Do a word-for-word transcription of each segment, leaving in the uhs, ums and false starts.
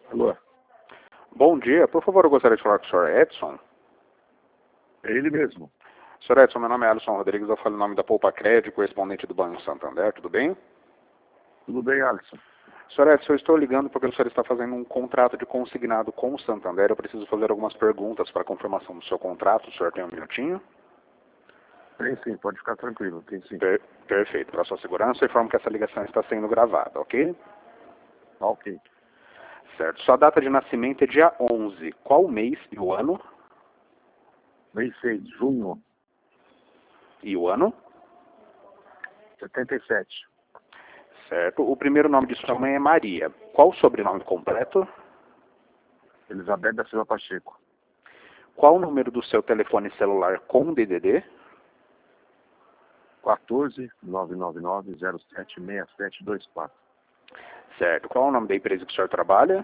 Alô? Bom dia, por favor, eu gostaria de falar com o senhor Edson. É ele mesmo. senhor Edson, meu nome é Alisson Rodrigues, eu falo em nome da Poupa Crédito, correspondente do Banco Santander, tudo bem? Tudo bem, Alisson? senhor Edson, eu estou ligando porque o senhor está fazendo um contrato de consignado com o Santander, eu preciso fazer algumas perguntas para a confirmação do seu contrato, o senhor tem um minutinho? Tem sim, pode ficar tranquilo, tem sim. Per perfeito, para sua segurança, eu informo que essa ligação está sendo gravada, ok? Ok. Certo, sua data de nascimento é dia onze, qual o mês e o ano? Mês seis, junho, E o ano? setenta e sete. Certo, o primeiro nome de sua mãe é Maria, qual o sobrenome completo? Elizabeth da Silva Pacheco. Qual o número do seu telefone celular com D D D? quatorze, nove nove nove, zero sete, seis sete dois quatro. Certo. Qual o nome da empresa que o senhor trabalha?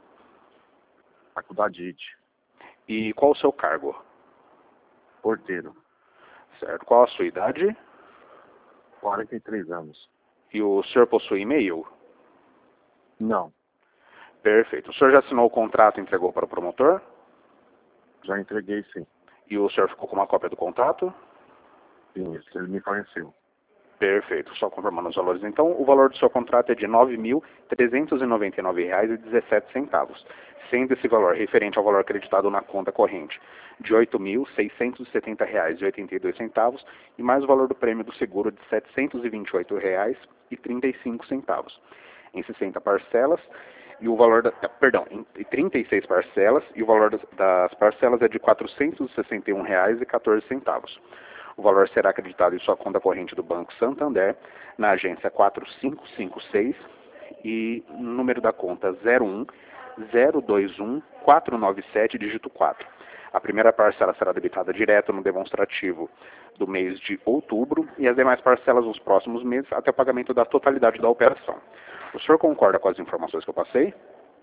Faculdade I T. E qual o seu cargo? Porteiro. Certo. Qual a sua idade? quarenta e três anos. E o senhor possui e-mail? Não, Perfeito. O senhor já assinou o contrato e entregou para o promotor? já entreguei sim. E o senhor ficou com uma cópia do contrato? Sim, isso ele me forneceu. Perfeito. Só confirmando os valores. Então, o valor do seu contrato é de nove mil trezentos e noventa e nove reais e dezessete centavos, sendo esse valor referente ao valor acreditado na conta corrente de oito mil seiscentos e setenta reais e oitenta e dois centavos e mais o valor do prêmio do seguro de setecentos e vinte e oito reais e trinta e cinco centavos, em sessenta parcelas, e o valor da, perdão, em trinta e seis parcelas, e o valor das, das parcelas é de quatrocentos e sessenta e um reais e quatorze centavos. O valor será acreditado em sua conta corrente do Banco Santander, na agência quatro cinco cinco seis e número da conta zero um zero dois um quatro nove sete, dígito quatro. A primeira parcela será debitada direto no demonstrativo do mês de outubro e as demais parcelas nos próximos meses até o pagamento da totalidade da operação. O senhor concorda com as informações que eu passei?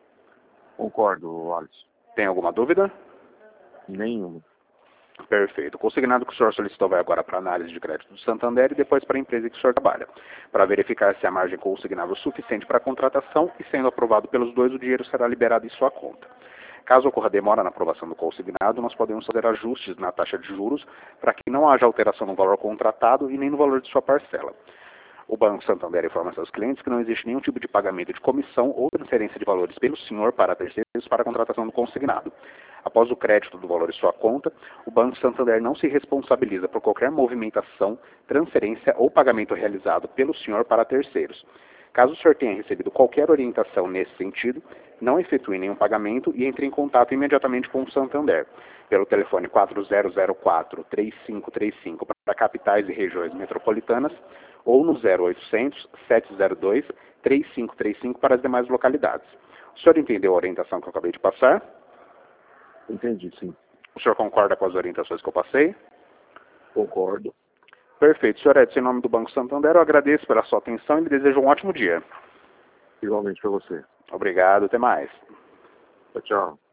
Concordo, Alisson. Tem alguma dúvida? Nenhum. Perfeito. O consignado que o senhor solicitou vai agora para a análise de crédito do Santander e depois para a empresa que o senhor trabalha, para verificar se a margem consignável é suficiente para a contratação e, sendo aprovado pelos dois, o dinheiro será liberado em sua conta. Caso ocorra demora na aprovação do consignado, nós podemos fazer ajustes na taxa de juros para que não haja alteração no valor contratado e nem no valor de sua parcela. O Banco Santander informa seus clientes que não existe nenhum tipo de pagamento de comissão ou transferência de valores pelo senhor para terceiros para a contratação do consignado. Após o crédito do valor em sua conta, o Banco Santander não se responsabiliza por qualquer movimentação, transferência ou pagamento realizado pelo senhor para terceiros. Caso o senhor tenha recebido qualquer orientação nesse sentido, não efetue nenhum pagamento e entre em contato imediatamente com o Santander, pelo telefone quatro zero zero quatro, três cinco três cinco para capitais e regiões metropolitanas, ou no zero oitocentos, sete zero dois, três cinco três cinco para as demais localidades. O senhor entendeu a orientação que eu acabei de passar? Entendi, sim. O senhor concorda com as orientações que eu passei? Concordo. Perfeito. senhor Edson, em nome do Banco Santander, eu agradeço pela sua atenção e lhe desejo um ótimo dia. Igualmente para você. Obrigado, até mais. Tchau, tchau.